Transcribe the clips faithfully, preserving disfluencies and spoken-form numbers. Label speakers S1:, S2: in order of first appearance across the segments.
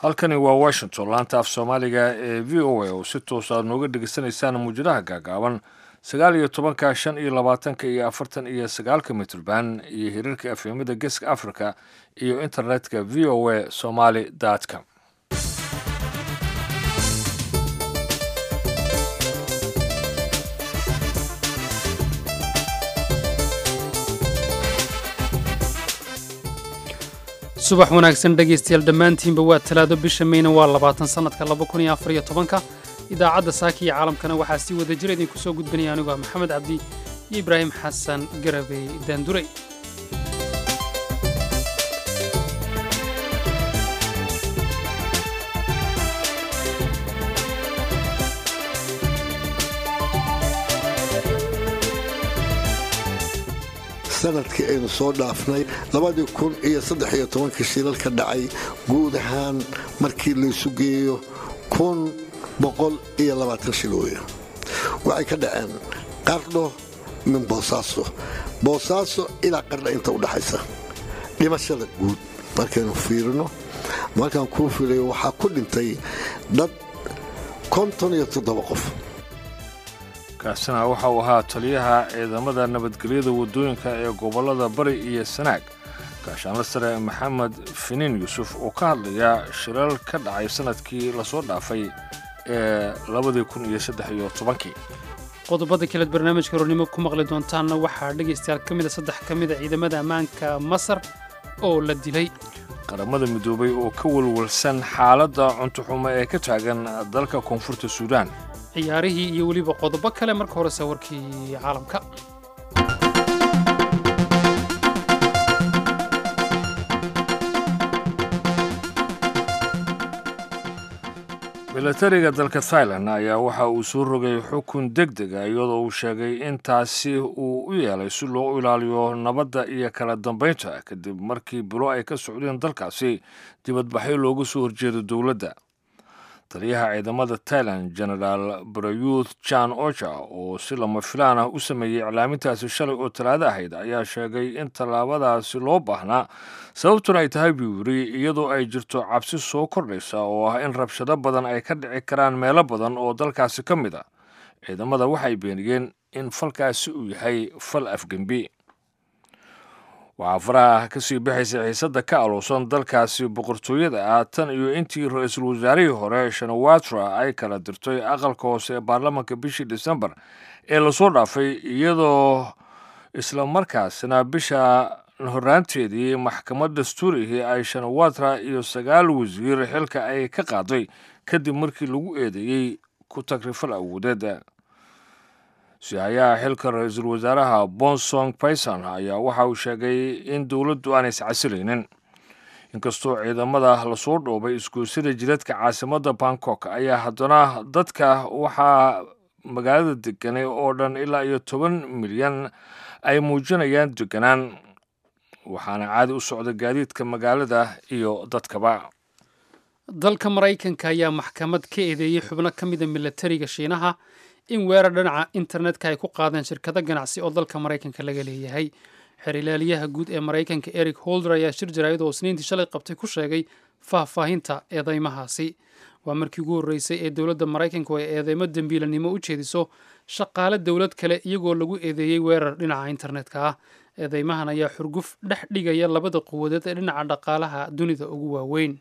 S1: halkani waa Washington laanta af Soomaaliga ee V O A oo si toos ah nooga dhageysanaysaan muujadaha gaagaaban sagaal iyo tobanka shan iyo labaatanka iyo afartan iyo sagaalka mitirban iyo hirarka afeemada Geeska Afrika iyo internetka v o a somali dot com.
S2: subax wanaagsan dhegaystayaal dhammaantiinba waa talaado bisha Mayna waa labaatan sanadka laba kun iyo afar iyo tobanka idaacadda saaki iyo caalamkana waxaa si wada jir idin ku soo gudbinaya anigu ah Maxamed Cabdi iyo Ibraahim Xasan Garabey Daanduray.
S3: sanadkii aynu soo dhaafnay labadii kun iyo saddex iyo tobanka shilalka dhacay guud ahaan markii la isu geeyo kun boqol iyo labaatan shil weeye waxay ka dhaceen qardho min boosaaso boosaaso ilaa qardho inta u dhaxaysa dhimashada guud markaynu fiirino markaan kuu filayo waxaa ku dhintay dad konton iyo toddoba qof.
S1: kaasina waxa uu ahaa taliyaha ciidamada nabadgelyada wadooyinka ee gobolada bari iyo sanaag gaashaanle sare maxamed finiin yuusuf oo ka hadlaya shilal ka dhacay sanadkii lasoo dhaafay ee labadii kun iyo saddex iyo tobankii.
S2: qodobada kale barnaamijka roonimo ku maqli doontaanna waxaa dhegaystayaal ka mid a saddex ka mid a ciidamada ammaanka Masar oo la dilay.
S1: qaramada midoobay oo ka walwalsan xaaladda cunto xumo ee ka taagan dalka koonfurta Suudaan.
S2: ciyaarihii iyo weliba qodobo kale marka hore sawirkii caalamka.
S1: milatariga dalka Thailand ayaa waxa uu soo rogay xukun degdeg ah iyadoo uu sheegay in taasi uu u yeelay si loo ilaaliyo nabadda iyo kala dambeynta kadib markii bilo ay ka socdeen dalkaasi dibadbaxyo looga soo horjeedo dowladda. taliyaha ciidamada Thailand General Prayuth Chan-ocha oo si lama filaan ah u sameeyay iclaamintaasi shalay oo talaado ahayd ayaa sheegay in tallaabadaasi loo baahnaa sababtuna ay tahay buuri iyadoo ay jirto cabsi soo kordhaysa oo ah in rabshado badan ay ka dhici karaan meelo badan oo dalkaasi ka mid ah. ciidamada waxay beeniyeen in falkaasi uu yahay fal afgembi. waxaa faraha ka sii bixaysa xiisadda ka aloosan dalkaasi boqortooyada ah tan iyo intii ra-iisul wasaarihii hore Shinawatra ay kala dirtay aqalka hoose ee baarlamaanka bishii December ee lasoo dhaafay iyadoo isla markaasna bisha horraanteedii maxkamad dastuurihii ay Shinawatra iyo sagaal wasiir xilka ay ka qaaday kadib markii lagu eedeeyey ku tagrifal awoodeed. siyaaya xilka ra-iisul wasaaraha Bonsong Paisan ayaa waxa uu sheegay in dowladdu aanay iscasilaynin inkastoo ciidamada la soo dhoobay isgoysada jidadka caasimadda Bangkok ayaa haddana dadka waxaa magaalada deganay oo dhan ilaa iyo toban milyan ay muujinayaan deganaan waxaana caadi u socda gaadiidka magaalada iyo dadkaba.
S2: dalka Maraykanka ayaa maxkamad ka eedeeyay xubno ka mid a milatariga Shiinaha in weerar dhinaca internetka ay ku qaadeen shirkado ganacsi oo dalka Maraykanka laga leeyahay. xirilaaliyaha guud ee Maraykanka Eric Holder ayaa shir jaraa'id oo Isniintii shalay qabtay ku sheegay faahfaahinta eedeymahaasi. waa markii ugu horreysay ee dowladda Maraykanku ay eedeymo dambiilanimo u jeediso shaqaale dowlad kale iyagoo lagu eedeeyey weerar dhinaca internetka ah. eedeymahan ayaa xurguf dhex dhigaya labada quwadood ee dhinaca dhaqaalaha dunida ugu waaweyn.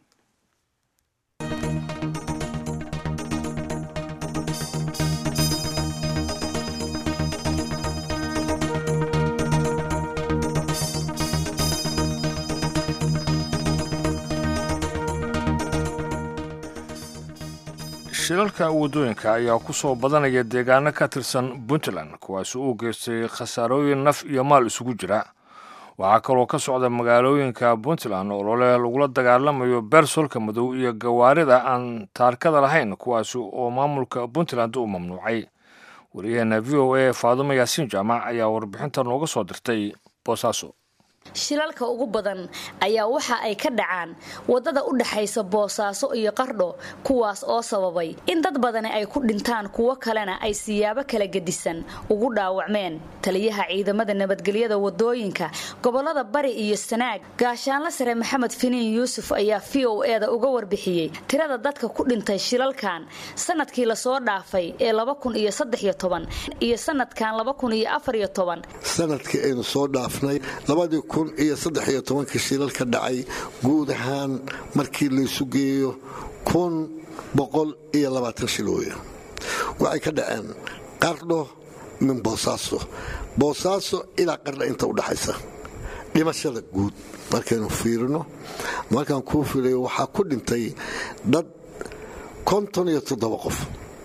S1: shilalka wadooyinka ayaa ku soo badanaya deegaano ka tirsan Puntland kuwaas oo geystay khasaarooyin naf iyo maal isugu jira. waxaa kaloo ka socda magaalooyinka Puntland oo lole lagula dagaalamayo beersolka madow iyo gawaarida aan taarkada lahayn kuwaas oo maamulka Puntland u mamnuucay. wariyaheena V O A Faadumo Yaasiin Jaamac ayaa warbixinta nooga soo dirtay Boosaaso.
S4: shilalka ugu badan ayaa waxa ay ka dhacaan wadada u dhaxaysa Boosaaso iyo Qardho kuwaas oo sababay in dad badan ay ku dhintaan kuwa kalena ay siyaabo kala gedisan ugu dhaawacmeen taliyaha ciidamada nabadgelyada wadooyinka gobolada Bari iyo Sanaag gaashaanle sare Maxamed Finiin Yuusuf ayaa V O A da uga warbixiyay tirada dadka ku dhintay shilalkan sanadkii la soo dhaafay ee laba kun iyo saddex iyo toban iyo sanadkan laba kun iyo afar iyo toban
S3: sanadkii aynu soo dhaafnay labada kun iyo saddex iyo toban shilalka dhacay guud ahaan markii la isu geeyo kun boqol iyo labaatan shilooyin waxay ka dhaceen Qardho min Boosaaso Boosaaso ilaa Qardho inta u dhaxaysa dhimashada guud markaynu fiirino markaan ku filayo waxa ku dhintay dad konton iyo toddoba qof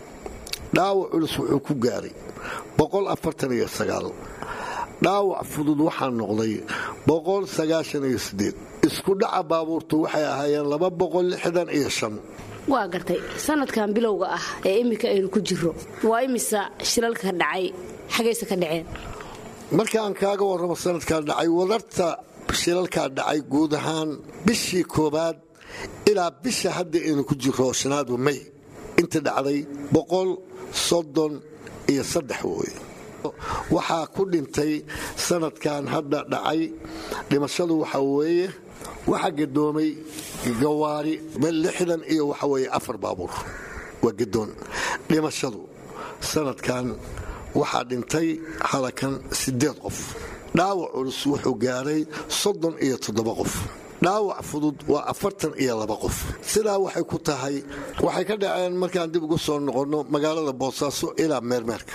S3: dhaawac culus wuxuu ku gaaray boqol afartan iyo sagaal dhaawac fudud waxaa noqday boqol sagaashan iyo siddeed isku dhaca baabuurtu waxay ahaayeen laba boqol lixdan iyo shan
S5: waa gartay sanadkan bilowga ah ee imika aynu ku jiro waa imisa shilalka dhacay xagaysa ka dhaceen
S3: markaan kaaga warramo sanadkan dhacay wadarta shilalka dhacay guud ahaan bishii koobaad ilaa bisha hadda aynu ku jiro shanaad May inta dhacday boqol soddon iyo saddex way waxaa ku dhintay sanadkan hadda dhacay dhimashadu waxa weeye waxa gadoomay gawaari lixdan iyo waxa weeye afar baabuur waa gadoon dhimashadu sanadkan waxa dhintay halakan siddeed qof dhaawac culus wuxuu gaaray soddon iyo toddoba qof dhaawac fudud waa afartan iyo laba qof sidaa waxay ku tahay waxay ka dhaceen markaan dib ugu soo noqono magaalada Boosaaso ilaa Meermeerka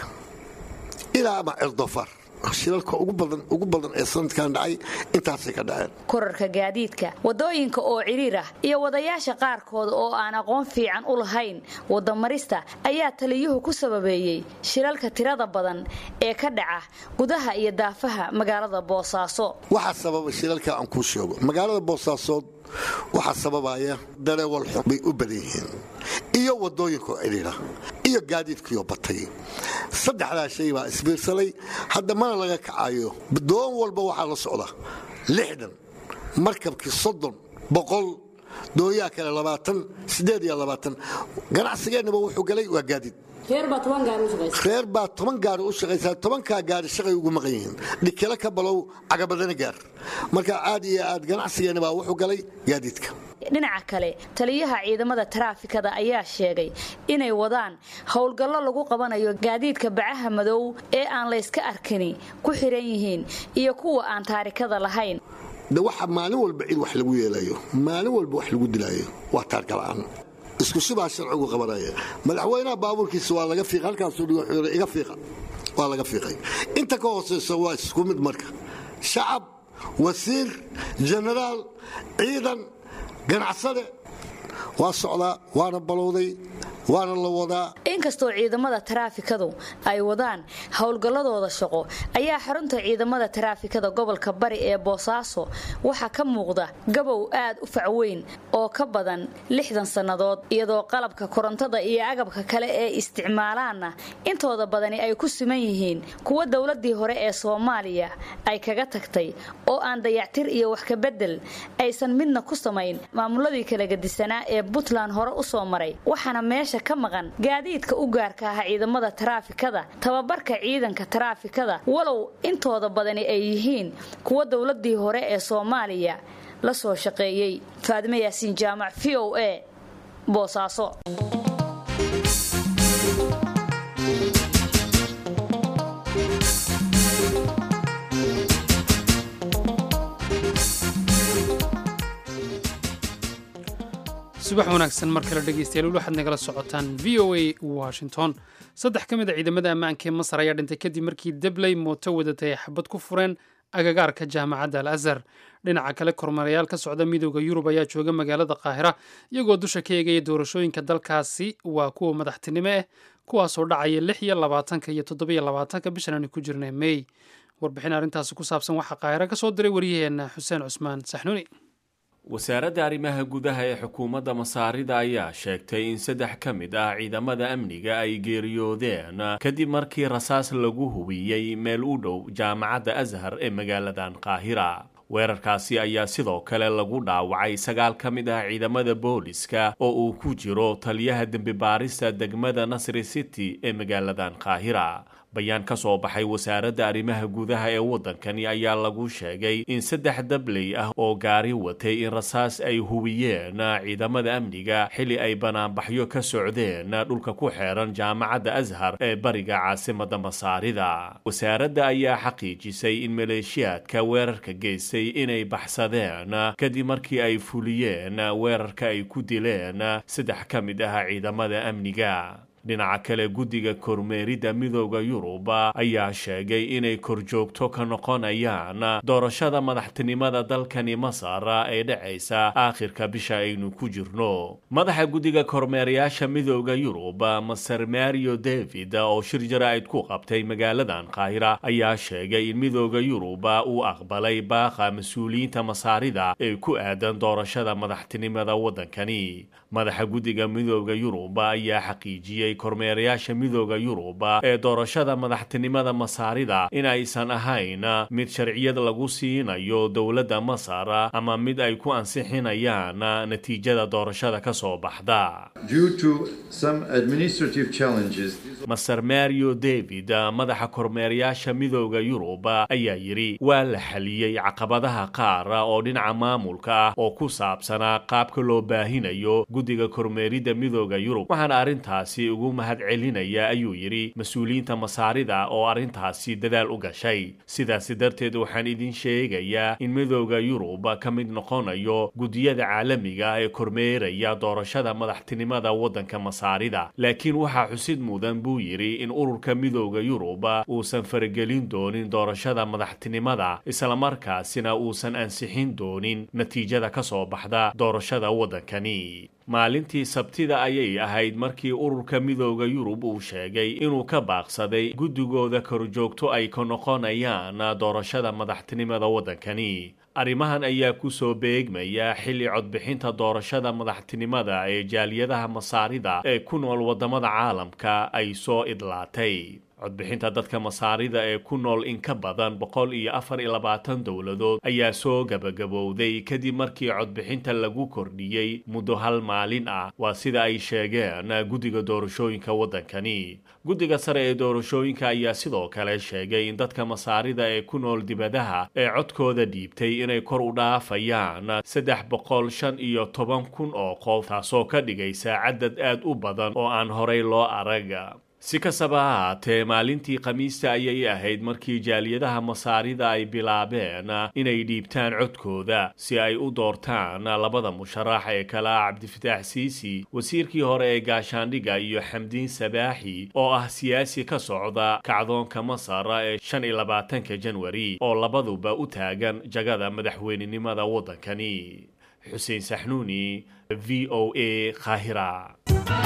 S3: ilaa ma Erdofar shilalka ugu badan ugu badan ee sanadkan dhacay intaas ka dhaceen
S4: korarka gaadiidka wadooyinka oo ciriir ah iyo wadayaasha qaarkood oo aan aqoon fiican u lahayn wadamarista ayaa taliyuhu ku sababeeyay shilalka tirada badan ee ka dhaca gudaha iyo daafaha magaalada Boosaaso
S3: waxa sababa shilalka aan ku sheego magaalada Boosaaso waxa sababaya dareewal xubay u badan iyo wadooyinka ciriir ah iyo gaadiidkiyo batay saddexda shay baa isbiirsalay hadda mana laga kacayo doon walba waxa la socda lixdan markabkii soddon boqol dooyaa kale labaatan siddeed iyo labaatan ganacsigeennaba wuxuu galay waa gaadiid
S5: reer baa toban gaari u shaqaysa
S3: reer baa toban gaari u shaqaysa toban ka gaari shaqay ugu maqan yihiin dhikala ka balow cagabadana gaar marka aad iyo aad ganacsigeennaba wuxuu galay gaadiidka
S4: dhinaca kale taliyaha ciidamada taraafikada ayaa sheegay inay wadaan howlgallo lagu qabanayo gaadiidka bacaha madow ee aan la iska arkini ku xiran yihiin iyo kuwa aan taarikada lahayn
S3: waxa maalin walba cid wax lagu yeelayo maalin walba wax lagu dilaayo waa taarika la'aan isku shibaa sharcigu qabanaya madaxweynaha baabuurkiisa waa laga fiiqay halkaas uu dhigo xiro iga fiiqa waa laga fiiqay inta ka hooseysa waa isku mid marka shacab wasiir generaal ciidan ganacsade waa socdaa waana balowday waana la wadaa
S4: inkastoo ciidamada taraafikadu ay wadaan howlgalladooda shaqo ayaa xarunta ciidamada taraafikada gobolka Bari ee Boosaaso waxa ka muuqda gabow aad u facweyn oo ka badan lixdan sanadood iyadoo qalabka korontada iyo agabka kale ee isticmaalaana intooda badani ay ku siman yihiin kuwa dawladii hore ee Soomaaliya ay kaga tagtay oo aan dayactir iyo wax ka bedel aysan midna ku samayn maamuladii kala gadisanaa ee Puntland hore u soo maray waxana meesha ka maqan gaadiidka u gaarka ah ciidamada taraafikada tababarka ciidanka taraafikada walow intooda badani ay yihiin kuwa dawladii hore ee Soomaaliya la soo shaqeeyay Faadime Yaasiin Jaamac V O A Boosaaso
S2: subax wanaagsan mar kale dhegeystayaal waxaad nagala socotaan V O A Washington saddex ka mid ah ciidamada ammaanka ee Masar ayaa dhintay kadib markii dablay mooto wadatay xabad ku fureen agagaarka jaamacadda Al-Azhar dhinaca kale kormeerayaal ka socda midowga Yurub ayaa jooga magaalada Qaahira iyagoo dusha ka eegaya doorashooyinka dalkaasi waa kuwa madaxtinimo ah kuwaasoo dhacaya lix iyo labaatanka iyo toddoba iyo labaatanka bishan aan ku jirnay May warbixin arrintaasi ku saabsan waxa Qaahira ka soo diray wariyaheena Xuseen Cusmaan Saxnuuni
S6: wasaaradda arrimaha gudaha ee xukuumadda Masaarida ayaa sheegtay in saddex ka mid ah ciidamada amniga ay geeriyoodeen kadib markii rasaas lagu hubiyey meel u dhow jaamacadda Azhar ee magaaladan Qaahira weerarkaasi ayaa sidoo kale lagu dhaawacay sagaal ka mid ah ciidamada booliska oo uu ku jiro taliyaha dembi baarista degmada Nasri City ee magaaladan Qaahira. bayaan ka soo baxay wasaaradda arrimaha gudaha ee waddankani ayaa lagu sheegay in saddex dabley ah oo gaari watay in rasaas ay hubiyeen ciidamada amniga xilli ay banaanbaxyo ka socdeen dhulka ku xeeran jaamacadda Azhar ee bariga caasimadda Masaarida. wasaaradda ayaa xaqiijisay in maleeshiyaadka weerarka geystay inay baxsadeen kadib markii ay fuliyeen weerarka ay ku dileen saddex ka mid ah ciidamada amniga. dhinaca kale guddiga kormeerida midooda Yurub ayaa sheegay inay korjoogto ka noqonayaan doorashada madaxtinimada dalkani Masar ee dhacaysa aakhirka bisha aynu ku jirno. madaxa guddiga kormeerayaasha midooda Yurub Masar Mario David oo shir jaraa'id ku qabtay magaaladan Qaahira ayaa sheegay in midooda Yurub uu aqbalay baaqa mas'uuliyiinta Masaarida ee ku aadan doorashada madaxtinimada waddankani. madaxa guddiga midooda Yurub ayaa xaqiijiyay kormeerayaasha midooda Yurub ee doorashada madaxtinimada Masaarida in aysan ahayn mid sharciyad lagu siinayo dowladda Masar ama mid ay ku ansixinayaan natiijada doorashada ka soo baxda.
S7: Due to some administrative challenges,
S6: Masar Mario David madaxa kormeerayaasha midooda Yurub ayaa yiri waa la xaliyay caqabadaha qaar oo dhinaca maamulka ah oo ku saabsanaa qaabka loo baahinayo guddiga kormeerida midooda Yurub. waxaana arrintaasi ugu mahad celinaya ayuu yiri mas'uuliyiinta Masaarida oo arrintaasi dadaal u gashay. sidaas darteed waxaan idin sheegayaa in midooda Yurub ka mid noqonayo guddiyada caalamiga ee kormeeraya doorashada madaxtinimada waddanka Masaarida. laakiin waxaa xusid mudan buu yiri in ururka midooda Yurub uusan faragelin doonin doorashada madaxtinimada isla markaasina uusan ansixin doonin natiijada ka soo baxda doorashada waddankani. maalintii sabtida ayay ahayd markii ururka midooda Yurub uu sheegay inuu ka baaqsaday guddigooda korjoogto ay ka noqonayaan doorashada madaxtinimada waddankani. arrimahan ayaa ku soo beegmaya xilli codbixinta doorashada madaxtinimada ee jaaliyadaha Masaarida ee ku nool wadamada caalamka ay soo idlaatay. codbixinta dadka Masaarida ee ku nool in ka badan boqol iyo afar iyo labaatan dowladood ayaa soo gabagabowday kadib markii codbixinta lagu kordhiyey muddo hal maalin ah. waa sida ay sheegeen guddiga doorashooyinka waddankani. guddiga sare ee doorashooyinka ayaa sidoo kale sheegay in dadka Masaarida ee ku nool dibadaha ee codkooda dhiibtay inay kor u dhaafayaan saddex boqol shan iyo toban kun oo qof, taasoo ka dhigaysa cadad aad u badan oo aan horey loo arag. si kastaba ha ahaatee maalintii khamiista ayay ahayd markii jaaliyadaha Masaarida ay bilaabeen inay dhiibtaan codkooda si ay u doortaan labada musharax ee kala Cabdifataax Siisi wasiirkii hore ee gaashaandhiga iyo Xamdiin Sabaaxi oo ah siyaasi ka socda kacdoonka Masar ee shan iyo labaatanka Janwari oo labaduba u taagan jagada madaxweynenimada waddankani. Xuseen Saxnuuni, V O A, Qaahira.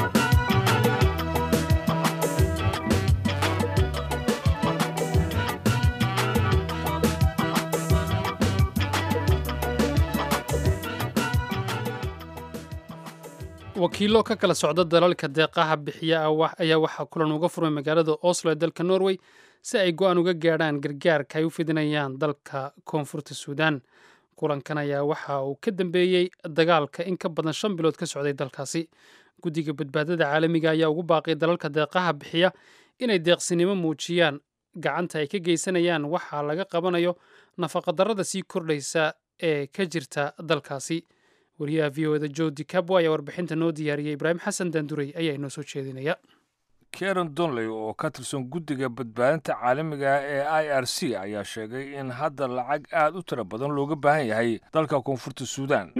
S2: wakiilo ka kala socda dalalka deeqaha bixiya ah ayaa waxaa kulan uga furmay magaalada Oslo ee dalka Norway si ay go'aan uga gaadhaan gargaarka ay u fidinayaan dalka koonfurta Suudaan. kulankan ayaa waxa uu ka dambeeyey dagaalka in ka badan shan bilood ka socday dalkaasi. guddiga badbaadada caalamiga ayaa ugu baaqay dalalka deeqaha bixiya inay deeqsinimo muujiyaan gacanta ay ka geysanayaan waxa laga qabanayo nafaqadarrada sii kordhaysa ee ka jirta dalkaasi. wariyaha v o eda Jody Cabwa ayaa warbixinta noo diyaariyey. Ibraahim Xasan Daanduray ayaa inoo soo jeedinaya.
S1: Karen Donnelly oo ka tirsan guddiga badbaadinta caalamiga ee I R C ayaa sheegay in hadda lacag aad u tiro badan looga baahan yahay dalka koonfurta Suudaan.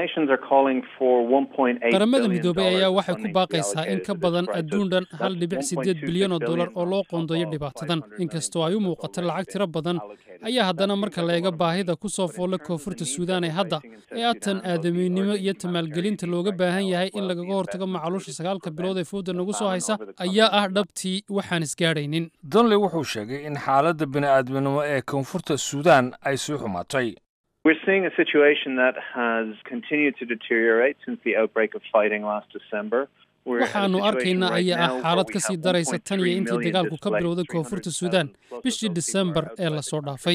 S2: qaramada midoobay ayaa waxay ku baaqaysaa in ka badan adduun dhan hal dhibic sideed bilyan oo dollar oo loo qoondeeyo dhibaatadan. inkastoo ay u muuqato lacag tiro badan ayaa haddana marka la eega baahida ku soo foolla koonfurta Suudaan ee hadda ee aatan aadamiynimo iyo tamaalgelinta looga baahan yahay in lagaga hortago macaluusha sagaalka bilood ee fowda nagu soo haysa ayaa ah dhabtii waxaan isgaadhaynin.
S1: Donnelly wuxuu sheegay in xaaladda bini'aadminimo ee koonfurta Suudaan ay sii xumaatay.
S8: We're seeing a situation that has continued to deteriorate since the outbreak of fighting last December.
S2: waxaanu arkaynaa ayaa ah xaalad ka sii daraysa tan iyo intii dagaalku ka bilowday koonfurta Suudaan bishii December ee la soo dhaafay.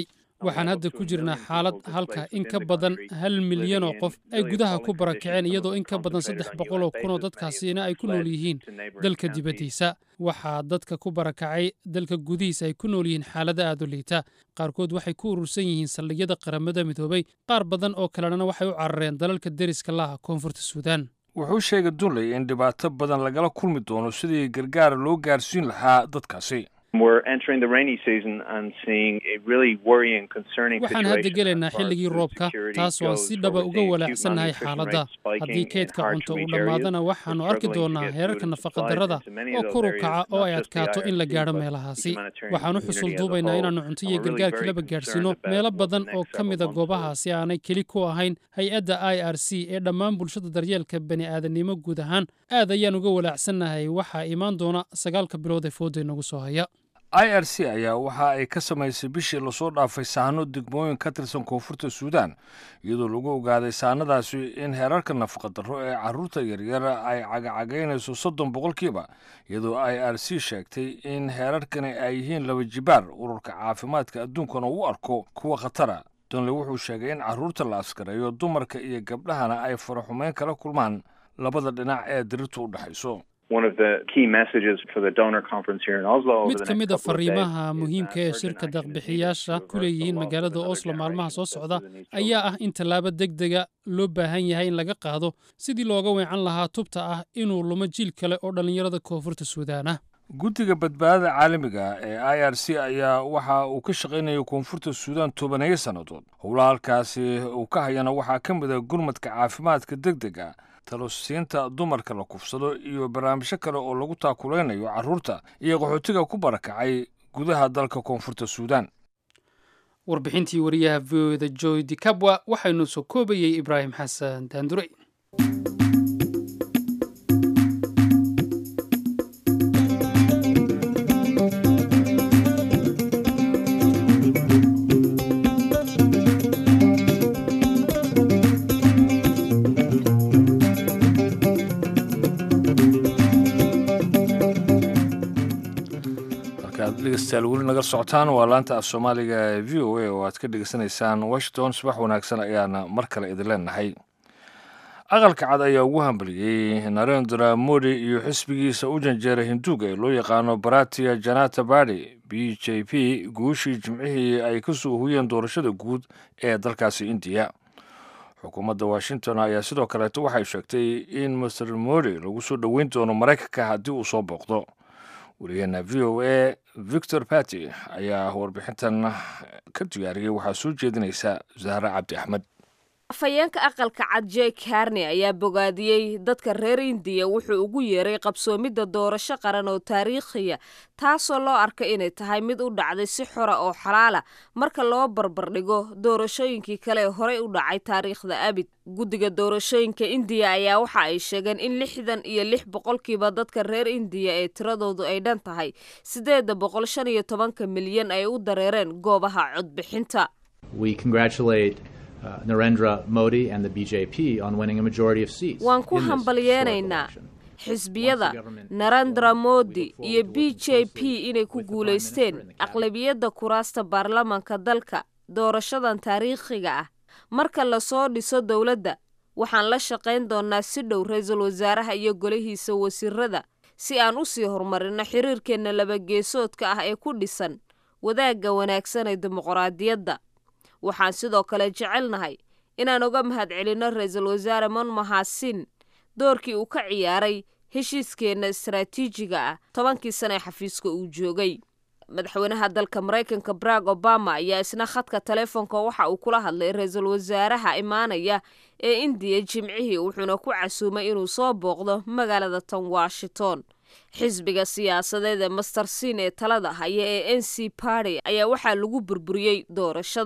S2: waxaan hadda ku jirnaa xaalad halka in ka badan hal milyan oo qof ay gudaha ku barakaceen iyadoo in ka badan saddex boqol oo kun oo dadkaasina ay ku nool yihiin dalka dibaddiisa waxaa dadka ku barakacay dalka gudihiisa ay ku nool yihiin xaalada aad u liita qaarkood waxay ku urursan yihiin saldhigyada qaramada midoobay qaar badan oo kalena waxay u carareen dalalka deriska laha koonfurta suudaan
S1: wuxuu sheegay dunley in dhibaato badan lagala kulmi doono sidii gargaar loo gaarsiin lahaa dadkaasi
S8: We're entering the rainy season and seeing a really worrying, concerning
S2: waxaan hadda gelaynaa xilligii roobka taasoo aan si dhaba uga walaacsannahay xaaladda haddii keydka cunto uu dhammaadana waxaannu arki doonnaa heerarka nafaqadarrada oo kor u kaca oo ay adkaato in la gaadho meelahaasi waxaan u xusul duubaynaa inaannu cunto iyo gargaar kalaba gaadhsiino meelo badan oo ka mida goobahaasi aanay keli ku ahayn hay-adda i r c ee dhammaan bulshada daryeelka bani'aadannimo guud ahaan aad ayaan uga walaacsannahay waxaa imaan doona sagaalka bilood ee fooda inagu soo haya
S1: i r c ayaa waxa ay ka samaysay bishii lasoo dhaafay sahanno degmooyin ka tirsan koonfurta suudaan iyadoo lagu ogaaday sahanadaasi in heerarka nafaqadarro ee carruurta yaryar ay cagacagaynayso soddon boqolkiiba iyadoo i r c sheegtay in heerarkani ay yihiin laba jibaar ururka caafimaadka adduunkana u arko kuwa khatara donley wuxuu sheegay in carruurta la askareeyo dumarka iyo gabdhahana ay faraxumeyn kala kulmaan labada dhinac ee dirirtu u dhexayso
S8: One of the key messages for the donor conference here in Oslo over
S2: mid
S8: the
S2: ka
S8: next
S2: mid a
S8: couple of days
S2: fariimaha muhiimka ee shirka deeq-bixiyaasha ku leeyihiin magaalada Oslo maalmaha soo socda ayaa ah in tallaabo degdega loo baahan yahay in laga qaado sidii looga weecan lahaa tubta ah inuu lumo jiil kale oo dhallinyarada koonfurta Suudaan ah
S1: guddiga badbaadada caalamiga ee i r c ayaa waxa uu ka shaqaynayay koonfurta suudaan tobaneeyo sannadood howlaha halkaasi uu ka hayana waxaa ka mid a gurmadka caafimaadka degdega talosiinta dumarka la kufsado iyo barnaamijyo kale oo lagu taakulaynayo carruurta iyo qaxootiga ku barakacay gudaha dalka koonfurta suudaan
S2: warbixintii wariyaha v o da joy dicabwa waxaynu soo koobayey ibraahim xasan daandurey
S1: dhegeystayaal weli naga socotaan waa laanta af soomaaliga ee v o a oo aad ka dhegeysanaysaan washington subax wanaagsan ayaana mar kale idin leenahay aqalka cad ayaa ugu hambaliyey narendra modi iyo xisbigiisa u janjeera hinduuga ee loo yaqaano baratia janata badi b j p guushii jimcihii ay ka soo huyeen doorashada guud ee dalkaasi indiya xukuumadda washington ayaa sidoo kaleeto waxay sheegtay in master modi lagu soo dhoweyn doono maraykanka haddii uu soo booqdo wariyaheena v o a victor bati ayaa warbixintan ka diyaariyey waxaa soo jeedinaysa zahra cabdi axmed
S9: afhayeenka aqalka cad jek harney ayaa bogaadiyey dadka reer indiya wuxuu ugu yeeray qabsoomidda doorasho qaran oo taariikhiya taasoo loo arka inay tahay mid u dhacday si xora oo xalaala marka loo barbardhigo doorashooyinkii kale ee horey u dhacay taariikhda abid guddiga doorashooyinka indiya ayaa waxa ay sheegeen in lixdan iyo lix boqolkiiba dadka reer indiya ee tiradoodu ay dhan tahay sideeda boqol shan iyo tobanka milyan ay u dareereen goobaha codbixinta
S10: Uh, Narendra Modi and the B J P on winning a majority of seats.
S9: waan ku hambalyeenaynaa xisbiyada Narendra Modi iyo B J P inay ku guulaysteen aqlabiyadda kuraasta baarlamaanka dalka doorashadan taariikhiga ah marka la soo dhiso dowladda waxaan la shaqayn doonaa si dhow ra'iisul wasaaraha iyo golihiisa wasiirada si aan u sii horumarino xiriirkeena laba geesoodka ah ee ku dhisan wadaagga wanaagsan ee dimuqraadiyadda waxaan sidoo kale jecelnahay inaan uga mahadcelinno ra'iisul wasaare Manmohan Singh doorkii uu ka ciyaaray heshiiskeena istaraatiijiga ah tobankii sano ee xafiiska uu joogay madaxweynaha dalka Mareykanka Barack Obama ayaa isna khadka telefoonka waxa uu kula hadlay ra'iisul wasaaraha imaanaya ee Indiya jimcihii wuxuuna ku casuumay inuu soo booqdo magaalada tan Washington xisbiga siyaasadeed ee Master Singh ee talada haya ee N C Party ayaa waxaa lagu burburiyey doorashadan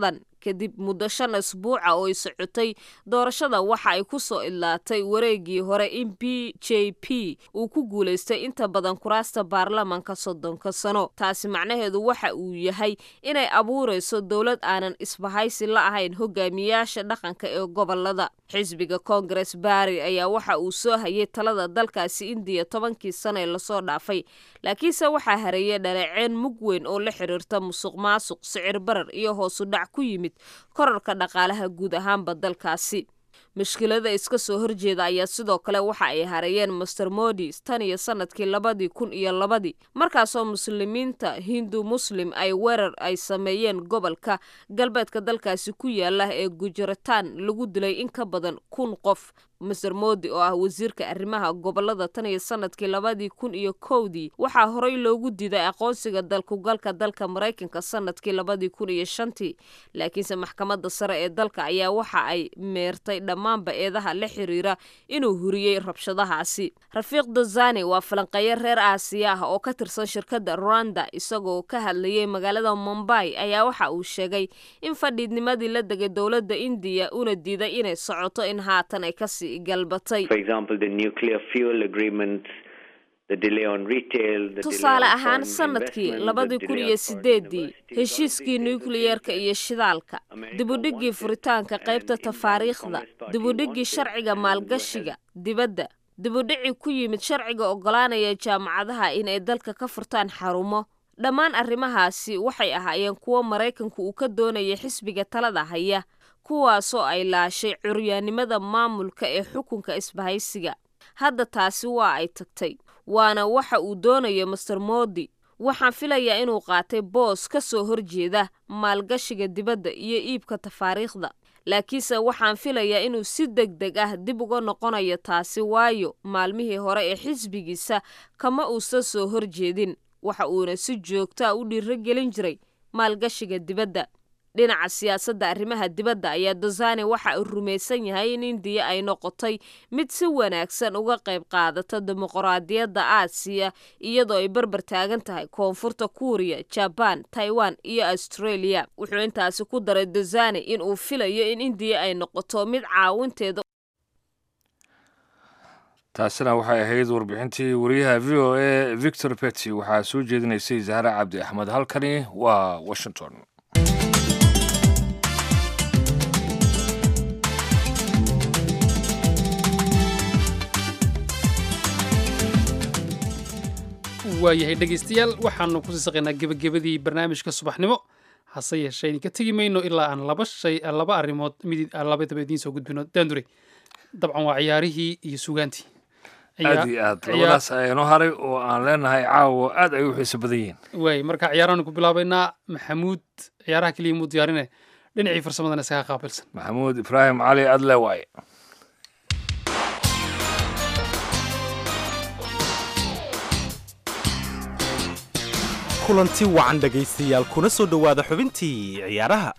S9: kadib muddo shan asbuuca oo ay socotay doorashada waxa ay ku soo idlaatay wareegii hore in b j p uu ku guulaystay inta badan kuraasta baarlamanka soddonka sano. taasi macnaheedu waxa uu yahay inay abuurayso dowlad aanan isbahaysi la ahayn hogaamiyaasha dhaqanka ee gobolada. xisbiga Congress Party ayaa waxa uu soo hayay talada dalkaasi Indiya tobankii sano ee lasoo dhaafay, laakiinse waxaa hareeyay dhaleeceen mug weyn oo la xiriirta musuqmaasuq, sicir barar iyo hoos u dhac ku yimid korarka dhaqaalaha guud ahaanba dalkaasi. mushkilada iska soo horjeeda ayaa sidoo kale waxa ay hareeyeen Mister Modi tan iyo sanadkii labadii kun iyo labadii markaasoo muslimiinta Hindu Muslim ay weerar ay sameeyeen gobolka galbeedka dalkaasi ku yaala ee Gujarat lagu dilay in ka badan kun qof. Mister Modi oo ah wasiirka arrimaha gobolada tan iyo sanadkii labadii kun iyo kowdii waxaa horey loogu diiday aqoonsiga dalku galka dalka Mareykanka sanadkii labadii kun iyo shantii, laakiinse maxkamadda sare ee dalka ayaa waxa ay meertay dhammaanba eedaha la xiriira inuu huriyey rabshadahaasi. Rafiiq Dozani waa falanqeeye reer Aasiya ah oo ka tirsan shirkadda Rwanda, isagoo ka hadlayay magaalada Mumbai ayaa waxa uu sheegay in fadhiidnimadii la degay dowladda Indiya una diiday inay socoto in haatan ay kasi galbatay.
S11: For example, the nuclear fuel agreement, the delay on retail, the
S9: tusaale ahaan sanadkii labadii kun iyo sideedii heshiiskii nuclearka iyo shidaalka, dibudhigii furitaanka qaybta tafaariikhda, dibudhigii sharciga maalgashiga dibadda, dibudhici ku yimid sharciga ogolaanaya jaamacadaha inay dalka ka furtaan xarumo. dhammaan arrimahaasi waxay ahaayeen kuwo Mareykanku uu ka doonayay xisbiga talada haya, kuwaasoo ay laashay curyaannimada maamulka ee xukunka isbahaysiga. hadda taasi waa ay tagtay, waana waxa uu doonayo Mister Modi. waxaan filayaa inuu qaatay boos ka soo horjeeda maalgashiga dibadda iyo iibka tafaariikhda, laakiinse waxaan filayaa inuu si degdeg ah dib uga noqonayo taasi, waayo maalmihii hore ee xisbigiisa kama uusan soo horjeedin, waxa uuna si joogta u dhiirigelin jiray maalgashiga dibadda. dhinaca siyaasadda arrimaha dibadda ayaa Dozani waxa uu rumaysan yahay in Indiya ay noqotay mid si wanaagsan uga qayb qaadata dimuqraadiyadda Aasiya, iyadoo ay barbar taagan tahay Koonfurta Kuuriya, Japan, Taiwan iyo Australia. wuxuu intaasi ku daray Dozani in uu filayo in Indiya ay noqoto mid caawinteeda.
S1: taasina waxay ahayd warbixintii wariyaha V O A Victor Petty. waxaa soo jeedinaysay Zahra Cabdi Axmed. halkani waa Washington.
S2: waayahay dhegaystayaal, waxaanu ku sii saqaynaa gebagabadii barnaamijka subaxnimo, hase yeeshee idinka tegi mayno ilaa aan laba shay laba arrimood mid labadaba idiin soo gudbino. daandure, dabcan waa ciyaarihii iyo sugaantii.
S1: aad iyo aad labadaas ayaanoo haray oo aan leenahay caawo aad ay u xiiso badan yihiin.
S2: waay marka ciyaaraanu ku bilaabaynaa. maxamuud ciyaaraha keliya muu diyaarine, dhinacii farsamadana isaga qaabilsan.
S1: maxamuud ibraahim cali adle waaye.
S12: kulanti wacan dhegaystayaal, kuna soo dhowaada xubintii ciyaaraha.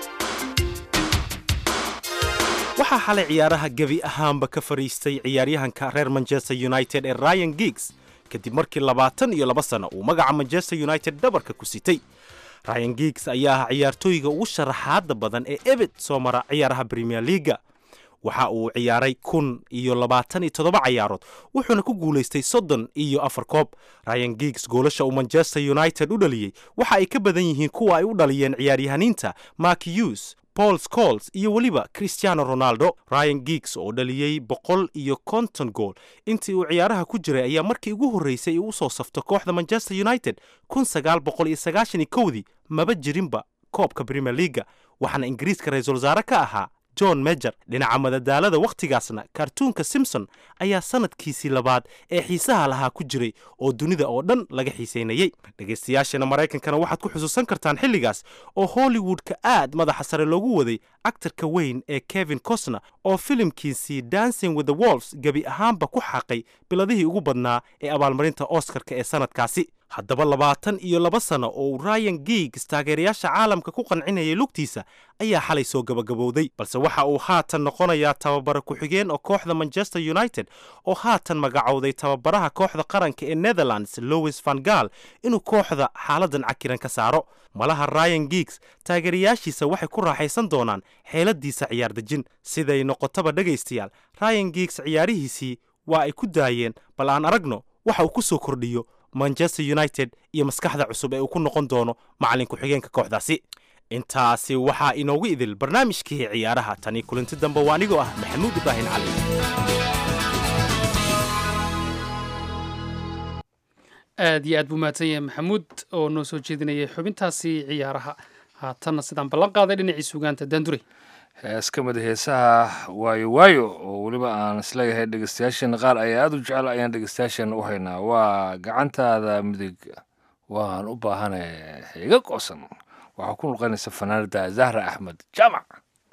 S12: waxaa xalay ciyaaraha gebi ahaanba ka fariistay ciyaaryahanka reer Manchester United ee Ryan Giggs kadib markii labaatan iyo laba sano uu magaca Manchester United dhabarka ku sitay. Ryan Giggs ayaa ah ciyaartooyga ugu sharaxaadda badan ee ebed soo mara ciyaaraha Premier League. waxa uu ciyaaray kun iyo labaatan iyo toddoba ciyaarood, wuxuuna ku guulaystay soddon iyo afar koob. Ryan Giggs goolasha uu Manchester United u dhaliyey waxa ay ka badan yihiin kuwa ay u dhaliyeen ciyaaryahaniinta Mark Hughes, Paul Scholes iyo weliba Cristiano Ronaldo. Ryan Giggs oo dhaliyey boqol iyo konton gool intii uu ciyaaraha ku jiray ayaa markii ugu horreysay uu soo safto kooxda Manchester United kun sagaal boqol iyo sagaashan iyo kowdii, maba jirinba koobka Premier League, waxaana Ingiriiska ra'iisul wasaare ka ahaa John Major. dhinaca madadaalada wakhtigaasna kartuunka Simpson ayaa sanadkiisii labaad ee xiisaha lahaa ku jiray oo dunida oo dhan laga xiiseynayay. dhegaystayaashana Mareykankana waxaad ku xusuusan kartaan xilligaas oo Hollywoodka aad madaxa sare loogu waday actorka weyn ee Kevin Costner oo filimkiisii Dancing with the Wolves gebi ahaanba ku xaqay biladihii ugu badnaa ee abaalmarinta Oscarka ee sanadkaasi. haddaba labaatan iyo laba sano oo uu Ryan Giggs taageerayaasha caalamka ku qancinayay lugtiisa ayaa xalay soo gabagabowday balse waxa uu haatan noqonayaa tababare ku-xigeen oo kooxda Manchester United oo haatan magacowday tababaraha kooxda qaranka ee Netherlands Louis van Gaal inuu kooxda xaaladan cakiran ka saaro malaha Ryan Giggs taageerayaashiisa waxay ku raaxaysan doonaan xeeladiisa ciyaar dejin siday noqotaba dhagaystayaal Ryan Giggs ciyaarihiisii waa ay ku daayeen bal aan aragno waxa uu ku soo kordhiyo Manchester United iyo maskaxda cusub ee uu ku noqon doono macallin ku-xigeenka kooxdaasi intaasi waxaa inoogu idil barnaamijkii ciyaaraha tani kulanti dambe waa anigoo ah Maxamuud Ibrahim Cali
S2: aad iyo aad buu mahadsan yahay maxamuud oo noo soo jeedinayay xubintaasi ciyaaraha haatanna sidaan ballan qaaday dhinacii sugaanta daandure
S1: hees ka mid heesaha waayo waayo oo weliba aan isleeyahay dhegeystayaashan qaar ayaa aad u jecel ayaan dhegeystayaashan u haynaa waa gacantaada midig waan u baahanay iga qosan waxaa ku noqonaysa fanaanada Zahra Axmed Jaamac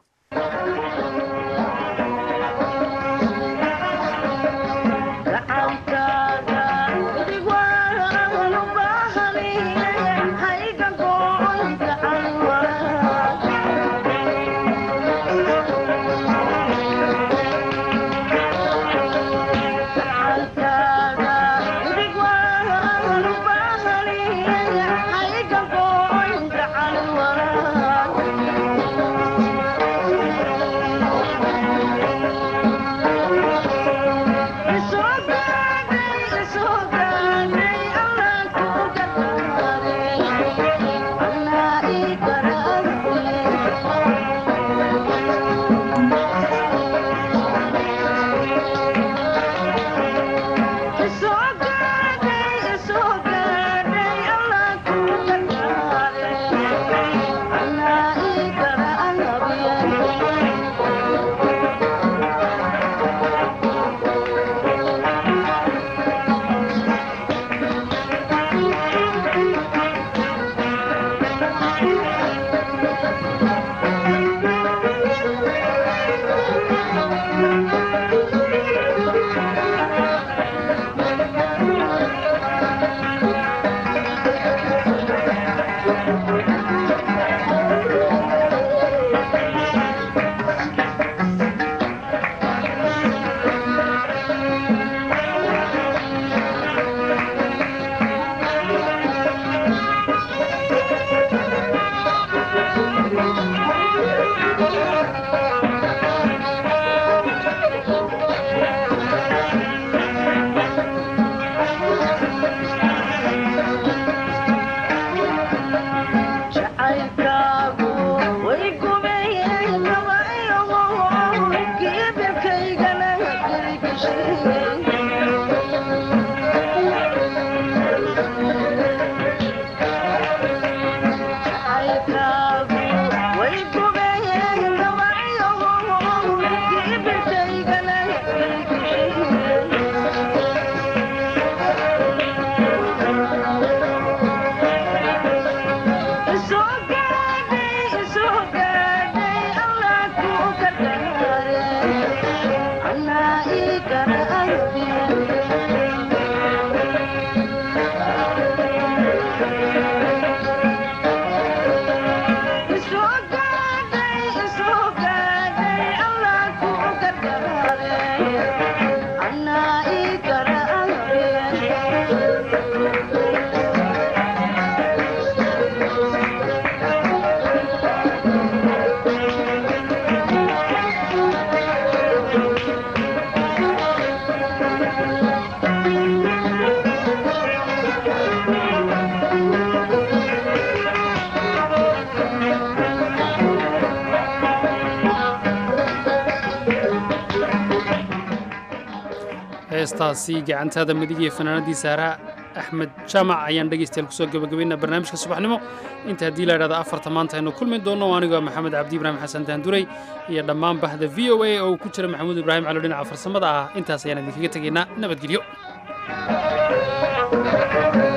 S2: heestaasi gacantaada midig iyo fanaanadii Zahra Axmed Jaamac ayaan dhegeystayaal ku soo gabagabaynaa barnaamijka subaxnimo inta haddii la yidhaahdo afarta maanta aynu kulmi doonno anigoo Maxamed Cabdi Ibraahim Xasan Daanduray iyo dhammaan bahda V O A oo ku jira Maxamuud Ibraahim Cali dhinaca farsamada ah intaas ayaan idinkaga tegaynaa nabadgelyo